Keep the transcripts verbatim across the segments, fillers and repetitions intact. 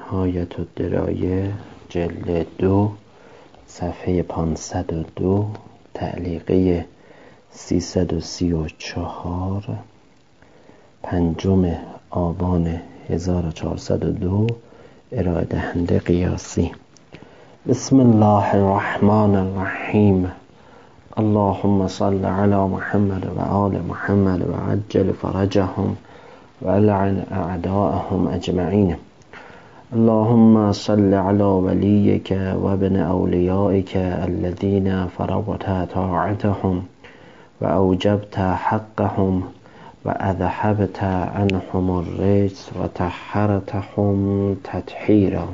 نهایت الدرایه جلد دو صفحه پانصد و دو تعلیقه سیصد و سی و چهار پنجم آبان هزار و چهارصد و دو ارائه دهنده قیاسی. بسم الله الرحمن الرحیم. اللهم صل علی محمد و آل محمد و عجل فرجهم و لعن اعداءهم اجمعین. اللهم صل على وليك وابن أوليائك الذين فرضت طاعتهم وأوجبت حقهم وأذهبت عنهم الرجس وطهرتهم تطهيرا.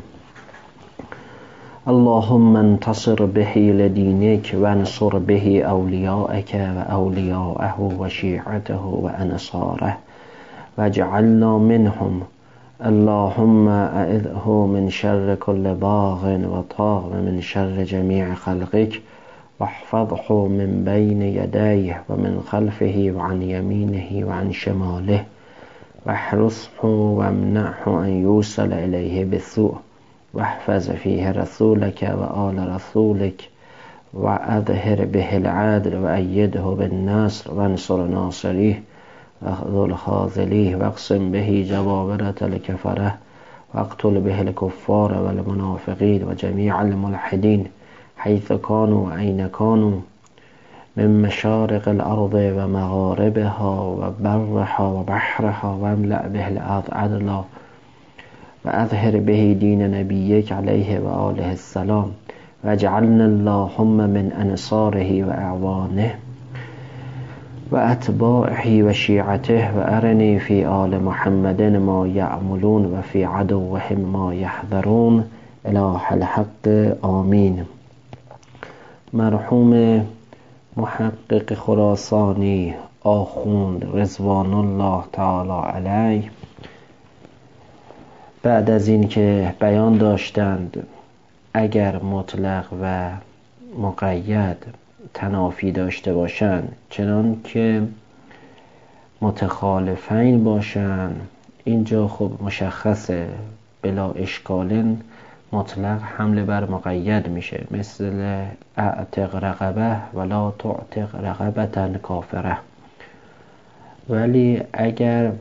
اللهم انتصر به لدينك وانصر به أوليائك وأولياءه وشيعته وأنصاره واجعلنا منهم. اللهم اعذه من شر كل باغ وطاغ من شر جميع خلقك واحفظه من بين يديه ومن خلفه وعن يمينه وعن شماله واحرسه وامنعه أن يوصل إليه بالسوء واحفظ فيه رسولك وآل رسولك وأظهر به العدل وأيده بالنصر وانصر ناصريه واخذل خاذليه واقسم به جبابرة الكفرة واقتل به الكفار والمنافقين وجميع الملحدين حيث كانوا وأين كانوا من مشارق الأرض ومغاربها وبرها وبحرها واملأ به الأرض عدلا وأظهر به دين نبيك عليه وآله السلام واجعلنا اللهم من أنصاره وأعوانه وأتباعه وشيعته وأرني في آل محمد ما يعملون وفي عدوهم ما يحذرون إله الحق آمین. مرحوم محقق خراسانی آخوند رضوان الله تعالی علیه بعد از این که بیان داشتند اگر مطلق و مقید تنافی داشته باشند چنان که متخالفین باشند، اینجا خب مشخصه بلا اشکالن مطلق حمله بر مقید میشه، مثل اعتق رقبه ولا تعتق رقبتا کافره. ولی اگر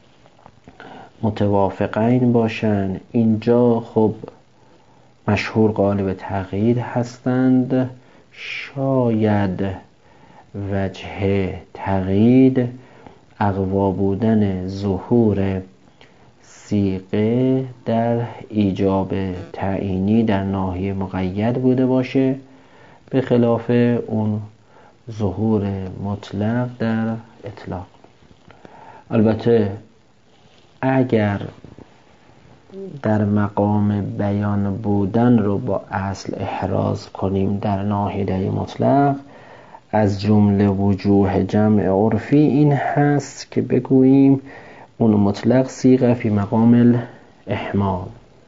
متوافقین باشند اینجا خب مشهور غالب تقیید هستند. شاید وجه تقیید اقوا بودن ظهور صیغه در ایجاب تعیینی در ناحیه مقید بوده باشه، به خلاف اون ظهور مطلق در اطلاق. البته اگر در مقام بیان بودن رو با اصل احراز کنیم در ناحیه مطلق، از جمله وجوه جمع عرفی این هست که بگوییم اون مطلق صیغه فی مقام الاحمال.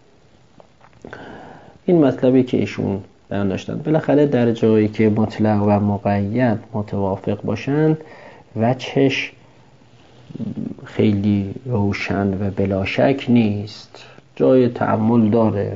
این مطلبی که ایشون بیان داشتند. بالاخره در جایی که مطلق و مقید متوافق باشند وجهش خیلی روشن و بلا شک نیست، جای تأمل داره.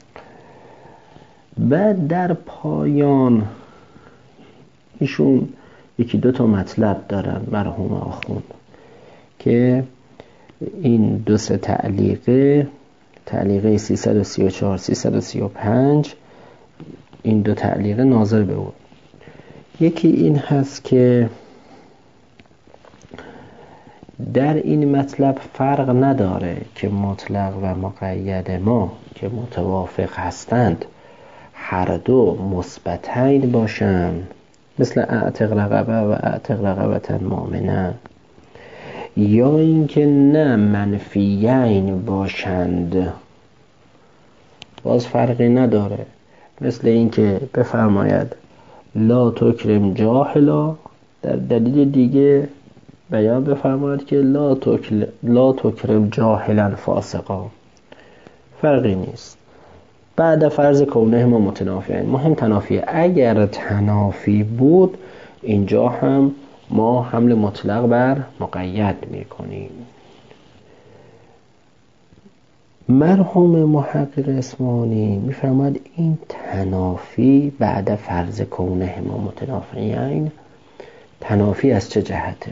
بعد در پایان ایشون یکی دو تا مطلب دارن مرحوم آخوند که این دو سه تعلیقه تعلیقه سیصد و سی و چهار سیصد و سی و پنج این دو تعلیقه ناظر به اون. یکی این هست که در این مطلب فرق نداره که مطلق و مقید ما که متوافق هستند هر دو مثبتین باشند، مثل اعتق رقبه و اعتق رقبة مؤمنه، یا اینکه نه منفیین باشند، باز فرقی نداره، مثل اینکه بفرماید لا تکرم جاهلا، در دلیل دیگه بیان بفرماید که لا, تکل... لا تکرم جاهلا فاسقا. فرقی نیست. بعد فرض کونه ما متنافیه، مهم تنافیه. اگر تنافی بود اینجا هم ما حمل مطلق بر مقید میکنیم. مرحوم محقق اصفهانی میفرماد این تنافی بعد فرض کونهما متنافیین، تنافی از چه جهته؟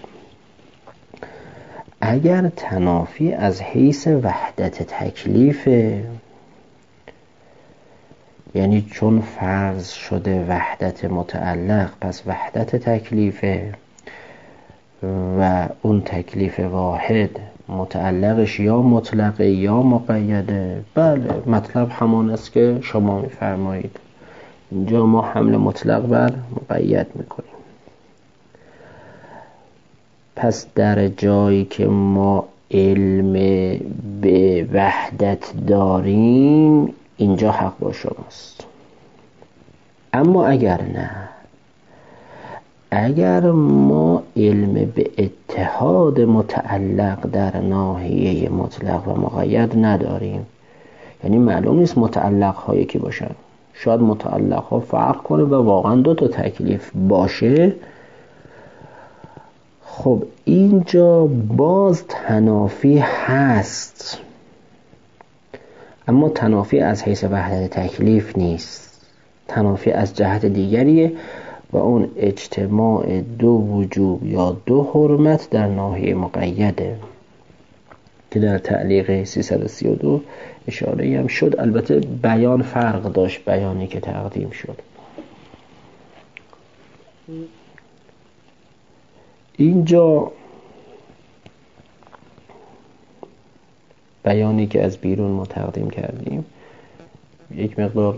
اگر تنافی از حیث وحدت تکلیفه، یعنی چون فرض شده وحدت متعلق، پس وحدت تکلیفه و اون تکلیف واحد متعلقش یا مطلقه یا مقیده، بله مطلب همان است که شما میفرمایید. اینجا ما حمل مطلق بر مقید میکنیم. پس در جایی که ما علم به وحدت داریم اینجا حق با شماست. اما اگر نه، اگر ما علم به اتحاد متعلق در ناحیه مطلق و مقید نداریم، یعنی معلوم نیست متعلق ها یکی باشن، شاید متعلق ها فرق کنه و واقعا دو تا تکلیف باشه، خب اینجا باز تنافی هست، اما تنافی از حیث وحدت تکلیف نیست، تنافی از جهت دیگریه و اون اجتماع دو وجوب یا دو حرمت در ناحیه مقیده که در تعلیق سیصد و سی و دو اشاره هم شد. البته بیان فرق داشت، بیانی که تقدیم شد. اینجا بیانی که از بیرون ما تقدیم کردیم یک مقدار،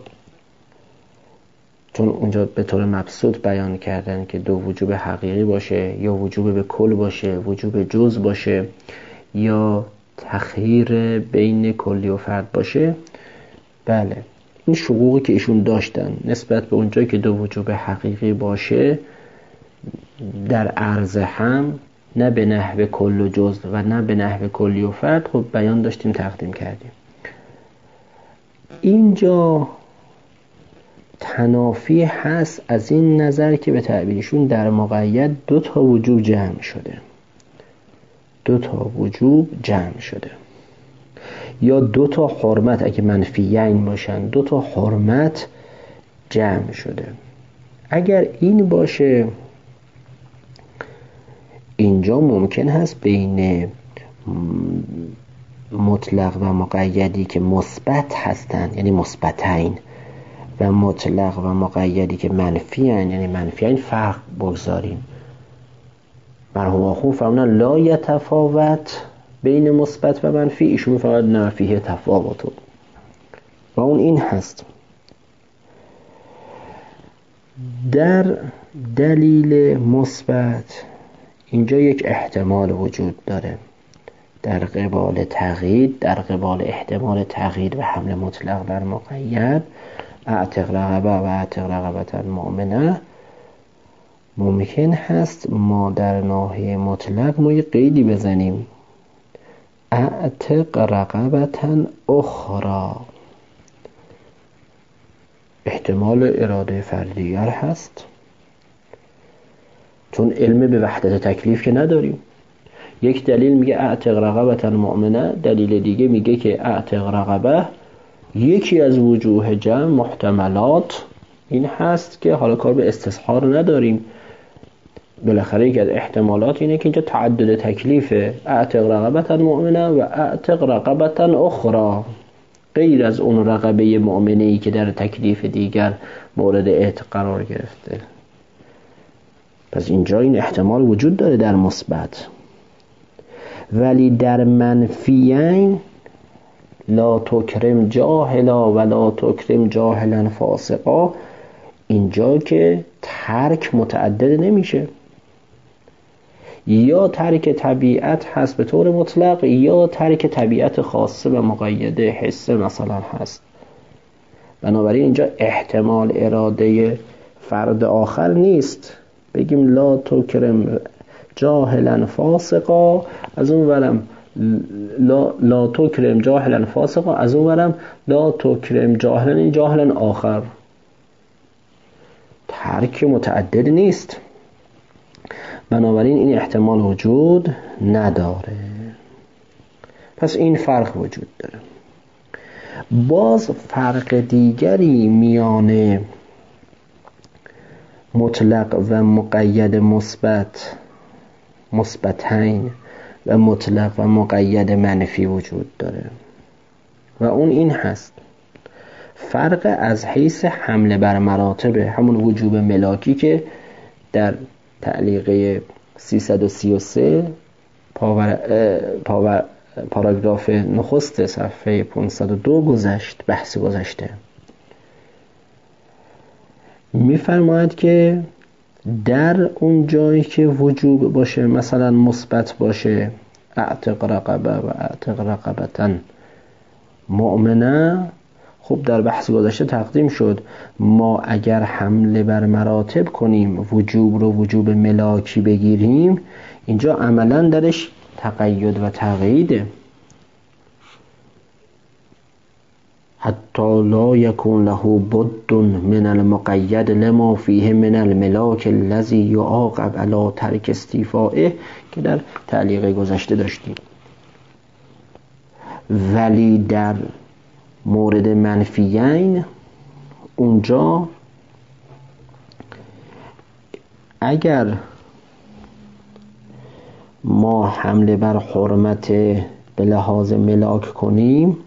چون اونجا به طور مبسوط بیان کردن که دو وجوب حقیقی باشه یا وجوب به کل باشه، وجوب جز باشه یا تخییر بین کلی و فرد باشه، بله این شقوقی که ایشون داشتن نسبت به اونجا که دو وجوب حقیقی باشه در عرض هم، نه به نحو کل و جز و نه به نحو کلی و فرد، خب بیان داشتیم تقدیم کردیم. اینجا تنافی هست از این نظر که به تعبیرشون در مقید دو تا وجوب جمع شده، دو تا وجوب جمع شده، یا دو تا حرمت اگه منفیین باشن دو تا حرمت جمع شده. اگر این باشه اینجا ممکن هست بین مطلق و مقیدی که مثبت هستند یعنی مثبتین و مطلق و مقیدی که منفی هستند یعنی منفیین فرق بگذاریم. مرحوم آخوند فرمودن لا یتفاوت بین مثبت و منفی، ایشون میفرماید نه فیه تفاوت، و اون این هست در دلیل مثبت اینجا یک احتمال وجود داره در قبال تقیید، در قبال احتمال تقیید و حمل مطلق بر مقید، اعتق رقبه و اعتق رقبتا مؤمنه، ممکن هست ما در ناحیه مطلق ما یک قیدی بزنیم اعتق رقبتا اخرى، احتمال اراده فردیگر هست، چون علم به وحدت تکلیف که نداریم. یک دلیل میگه اعتق رقبتا مؤمنه، دلیل دیگه میگه که اعتق رقبه یکی از وجوه جمع محتملات این هست که حالا کار به استصحار نداریم، بالاخره یک از احتمالات اینه که اینجا تعدد تکلیفه، اعتق رقبتا مؤمنه و اعتق رقبتا اخرى، غیر از اون رقبه مؤمنه‌ای که در تکلیف دیگر مورد اعتق قرار گرفته. پس اینجا این احتمال وجود داره در مثبت، ولی در منفیین لا تکرم جاهلا و لا تکرم جاهلا فاسقا، اینجا که ترک متعدد نمیشه، یا ترک طبیعت هست به طور مطلق یا ترک طبیعت خاصه و مقیده حسه مثلا هست. بنابراین اینجا احتمال اراده فرد آخر نیست بگیم لا تکرم جاهلا فاسقا، از اون ورم لا, لا تکرم جاهلا فاسقا، از اون ورم لا تکرم جاهلا این جاهلا آخر، ترک متعدد نیست. بنابراین این احتمال وجود نداره. پس این فرق وجود داره. باز فرق دیگری میان مطلق و مقید مثبت مثبتین و مطلق و مقید منفی وجود داره و اون این هست: فرق از حیث حمله بر مراتبه، همون وجوب ملاکی که در تعلیقه سیصد و سی و سه پاور پاور پاراگراف نخست صفحه پانصد و دو گذشت، بحث گذشته، میفرماید که در اون جایی که وجوب باشه، مثلا مثبت باشه، اعتق رقبه و اعتق رقبتن مؤمنه، خب در بحث گذشته تقدیم شد ما اگر حمله بر مراتب کنیم، وجوب رو وجوب ملاکی بگیریم، اینجا عملا درش تقید و تقییده. حتی لا یکون له بد من المقید لما فیه من الملاک الذی یعاقب علی ترک استیفائه که در تعلیق گذشته داشتیم. ولی در مورد منفیین اونجا اگر ما حمله بر حرمت به لحاظ ملاک کنیم،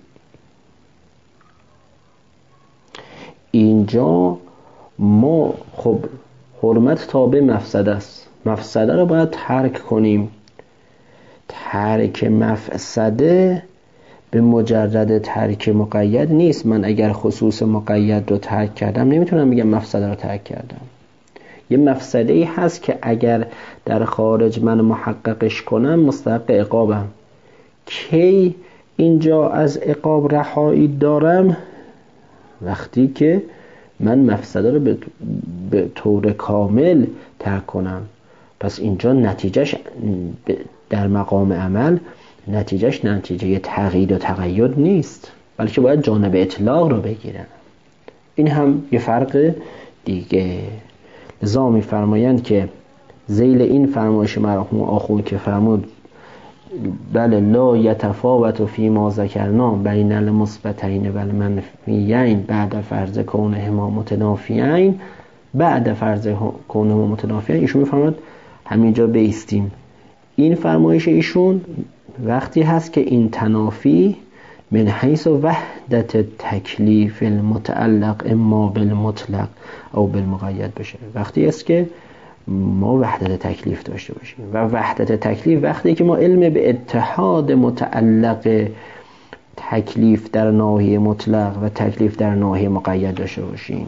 اینجا ما خب حرمت تابع مفسده است، مفسده رو باید ترک کنیم. ترک مفسده به مجرد ترک مقید نیست. من اگر خصوص مقید رو ترک کردم نمیتونم بگم مفسده رو ترک کردم. یه مفسده ای هست که اگر در خارج من محققش کنم مستحق عقابم. کی اینجا از عقاب رهایی دارم؟ وقتی که من مفسده رو به طور کامل ترک کنم. پس اینجا نتیجهش در مقام عمل نتیجهش نتیجه تغییر و تقید نیست، بلکه باید جانب اطلاق رو بگیرن. این هم یه فرق دیگه. لذا می‌فرمایند که ذیل این فرمایش مرحوم آخوند که فرمود بله لا یتفاوت فی ما ذکرنا بین المثبتین و المنفیین بعد فرض کونهما متنافیین، بعد فرض کونهما متنافیین، ایشون می‌فرماید همینجا بایستیم. این فرمایش ایشون وقتی هست که این تنافی من حیث وحدت تکلیف المتعلق اما بالمطلق او بالمقید بشه. وقتی است که ما وحدت تکلیف داشته باشیم و وحدت تکلیف وقتی که ما علم به اتحاد متعلق تکلیف در ناحیه مطلق و تکلیف در ناحیه مقید داشته باشیم.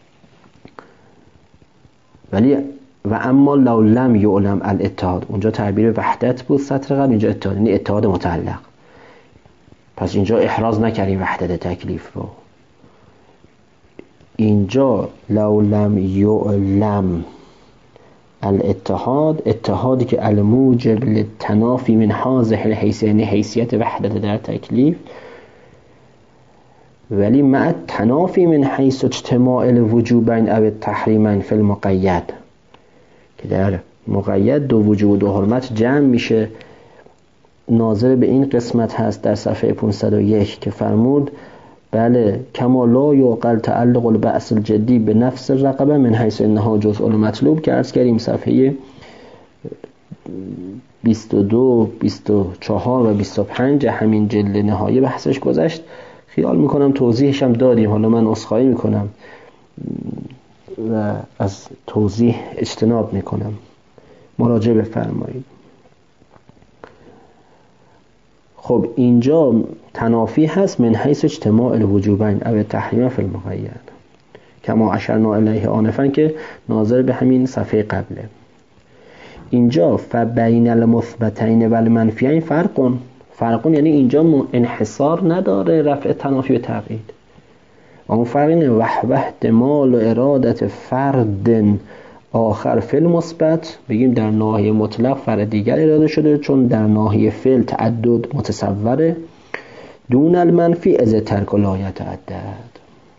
ولی و اما لو لم یعلم الاتحاد، اونجا تعبیر وحدت بود سطر قبل، اینجا اتحاد، یعنی اتحاد متعلق. پس اینجا احراز نکردیم وحدت تکلیف رو. اینجا لو لم یعلم الاتحاد، اتحادی که الموجب للتنافی من هذه الحیثیت، یعنی حیثیت وحدت در تکلیف، ولی مع تنافی من حیث اجتماع الوجوبین او التحریمین فی المقید، که در مقید دو وجوب و دو حرمت جمع میشه. ناظر به این قسمت هست در صفحه پانصد و یک که فرمود بله کما لا یعقل تعلق البعث الجدی به نفس الرقبه من حیث انها جزء المطلوب، که عرض کردیم صفحه بیست و دو، بیست و چهار و بیست و پنج همین جلد نهایی بحثش گذشت. خیال میکنم توضیحش هم دادیم، حالا من عذرخواهی میکنم و از توضیح اجتناب میکنم، مراجعه بفرمایید. خب اینجا تنافی هست من حیث اجتماع الوجوبین او تحریم فی المقید کما اشرنا الیه آنفا، که ناظر به همین صفحه قبله. اینجا فبین المثبتین و المنفیین فرقون فرقون یعنی اینجا انحصار نداره رفع تنافی و تقیید. اون فرق اینه وحوه احتمال و ارادت فرد آخر فی المثبت، بگیم در ناحیه مطلق فرد دیگر اراده شده چون در ناحیه فعل تعدد متصوره، دون المنفی از ترک لا یتعدد.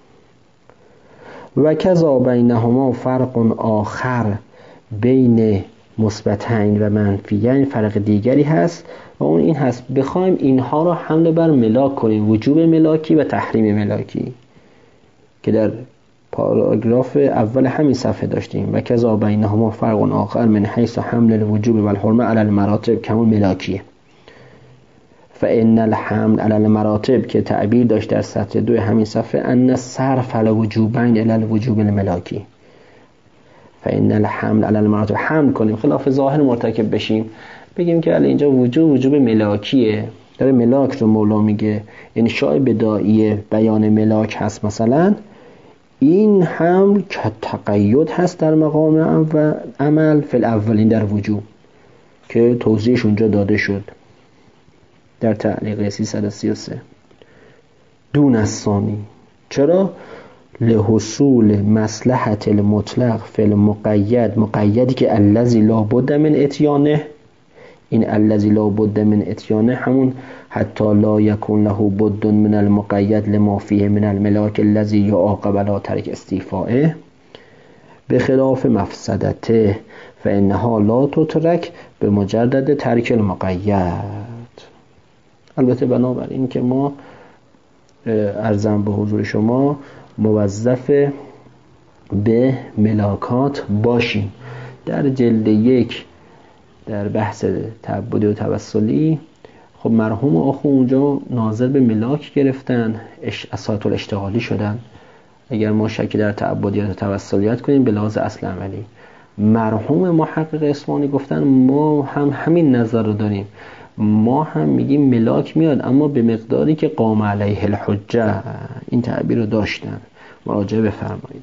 و کذا بینهما فرق آخر بین مثبتین و منفیین، فرق دیگری هست و اون این هست بخوایم اینها را حمل بر ملاک کنیم، وجوب ملاکی و تحریم ملاکی که در پاراگراف اول همین صفحه داشتیم. و کذا بینهما فرق آخر من حیث حمل الوجوب و الحرمه علی المراتب کمون ملاکیه. فان الحمل علی المراتب که تعبیر داشت در سطر دو همین صفحه ان صرف الوجوبین الی الوجوب الملاکی. فان الحمل علی المراتب حمل کنیم خلاف ظاهر مرتکب بشیم، بگیم که الان اینجا وجوب وجوب ملاکیه، داره ملاک رو مولا میگه، انشاء بداعی بیان ملاک هست مثلا، این حمل که تقید هست در مقام اول عمل فی الاولین در وجوب که توضیحش اونجا داده شد در تعلیق سیصد و سی و سه. دون الثانی، چرا؟ لحصول مصلحت المطلق فی المقید، مقیدی که الذی لا بد من اتیانه، این الذی لا بد من اتیانه همون حتی لا یکون له بد من المقید لما فیه من الملاک الذی یعاقب علی ترک استیفائه بخلاف مفسدته فانها لا تترک به مجرد ترک المقید. البته بنابراین که ما عرضم به حضور شما موظف به ملاکات باشیم. در جلد یک در بحث تعبدی و توسلی خب مرحوم آخو اونجا ناظر به ملاک گرفتن، اساط الاشتغالی شدن. اگر ما شکی در تعبدیات و توسلیات کنیم به لحاظ اصل عملی، مرحوم محقق اصفهانی گفتن ما هم همین نظر رو داریم، ما هم میگیم ملاک میاد اما به مقداری که قام علیه الحجه، این تعبیر رو داشتن، مراجعه بفرمایید.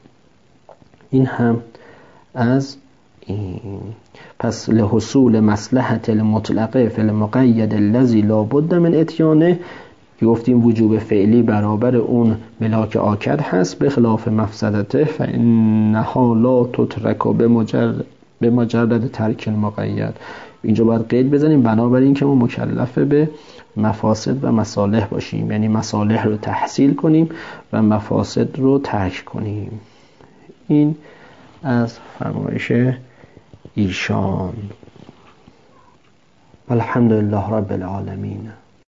این هم از این. پس لحصول مصلحت المطلقه فی المقید الذی لا بد من اتیانه گفتیم وجوب فعلی برابر اون ملاک آکد هست به خلاف مفسدته فانها لا تترک بمجرد بمجرد ترک المقید. اینجا باید قید بزنیم بنابراین که ما مکلف به مفاسد و مصالح باشیم، یعنی مصالح رو تحصیل کنیم و مفاسد رو ترک کنیم. این از فرمایش ایشان. الحمدلله رب العالمین.